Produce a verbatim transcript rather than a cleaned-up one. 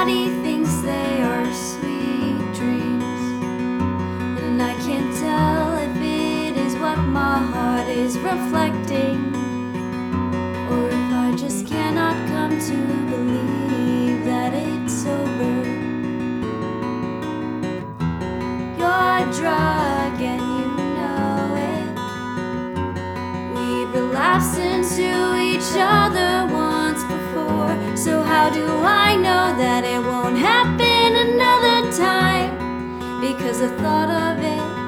body thinks they are sweet dreams, and I can't tell if it is what my heart is reflecting, or if I just cannot come to believe that it's over. You're a drug and you know it. We've relapsed into each other once before, so how do I know that it won't happen another time? Because the thought of it